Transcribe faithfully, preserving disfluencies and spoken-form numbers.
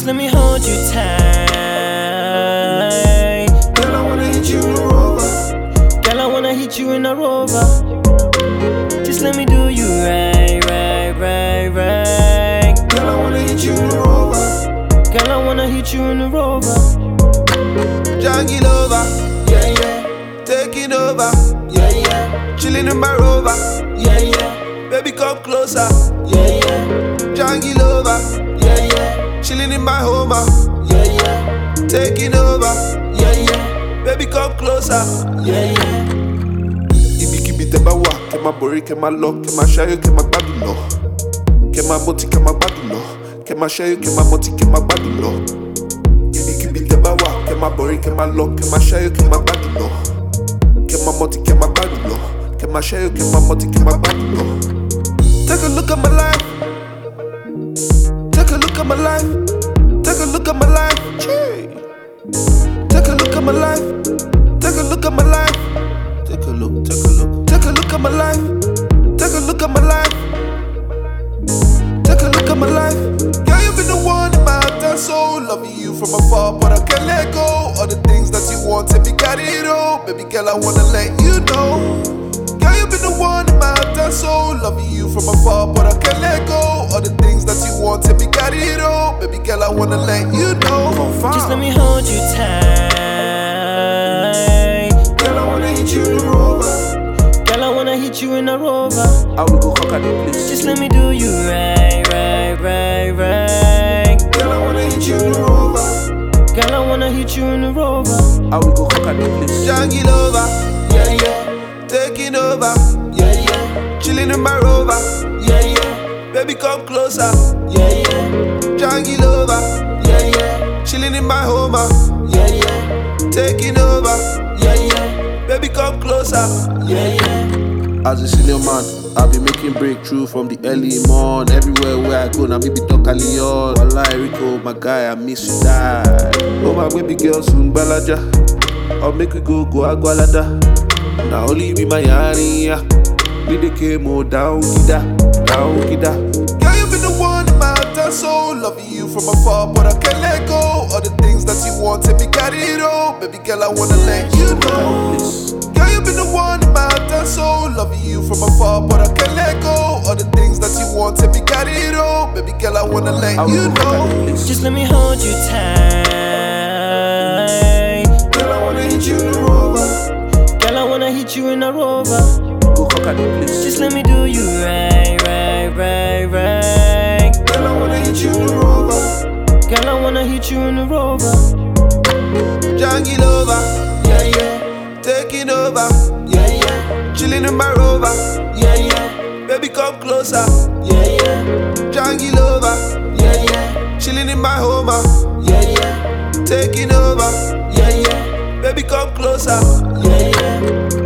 Just let me hold you tight. Girl, I wanna hit you in a rover. Girl, I wanna hit you in a rover. Just let me do you right, right, right, right. Girl, I wanna hit you in a rover. Girl, I wanna hit you in a rover. Jungle over, yeah, yeah. Taking over, yeah, yeah. Chilling in my rover, yeah, yeah. Baby, come closer, yeah, yeah. Jungle over, yeah, yeah. Chilling in my homer, yeah, yeah. Taking over, yeah, yeah. Baby, come closer, yeah, yeah. Ibi kibi teba wa, kema bori, kema lock, kema shayo, kema badulo. Kema moti, kema badulo. Kema shayo, kema moti, kema badulo. Ibi kibi teba wa, kema bori, kema lock, kema shayo, kema badulo. Kema moti, kema badulo. Kema shayo, kema moti, kema badulo. Take a look at my life. Take a look at my life. Take a look at my life. Gee. Take a look at my life. Take a look at my life. Take a look, take a look. Take a look at my life. Take a look at my life. Take a look at my life. Girl, you been the one in my heart and soul. Loving you from afar, but I can't let go. All the things that you want, and me got it all. Baby girl, I wanna let you know. Girl, you been the one in my heart and soul. Loving you from afar, but I can't let go. All the things that you want, and me got it all. Baby girl, I wanna let you know. Just let me hold you tight. Girl, I wanna hit you in a rover. Girl, I wanna hit you in a rover. I will go conquer the place. Just let me do you right, right, right, right. Girl, I wanna hit you in a rover. Girl, I wanna hit you in a rover. I will go conquer the place. Jungle over, yeah, yeah. Taking over, yeah, yeah. Chilling in my rover, yeah, yeah. Baby, come closer, yeah, yeah. Jungle over, yeah, yeah. Chilling in my homer, yeah, yeah. Taking over, yeah, yeah. Baby, come closer, yeah, yeah. As a senior man, I'll be making breakthrough from the early morn. Everywhere where I go, now maybe talk a Leon. Wallahi Rico, my guy, I miss you die. Oh my baby girl, soon balaja. I'll make we go go agwalada. Now only be my area. We the camo down kida, down kida. Girl, you been the one in my heart and soul. Loving you from afar, but I can't let go. All the things that you want, and me got it all. Baby girl, I wanna let you know. Girl, you been the one in my heart and soul. Loving you from afar, but I can't let go. All the things that you want, and me got it all. Baby girl, I wanna let you know. Just let me hold you tight. Girl, I wanna hit you in a rover. Girl, I wanna hit you in a rover. Go conquer the place. Just let me do you right, right, right, right. Girl, I wanna hit you in a rover. Girl, I wanna hit you in a rover. Jungle over, yeah, yeah. Taking over, yeah, yeah. Chilling in my rover, yeah, yeah. Baby, come closer, yeah, yeah. Jungle over, yeah, yeah. Chilling in my homer, yeah, yeah. Taking over, yeah, yeah. Baby, come closer, yeah, yeah.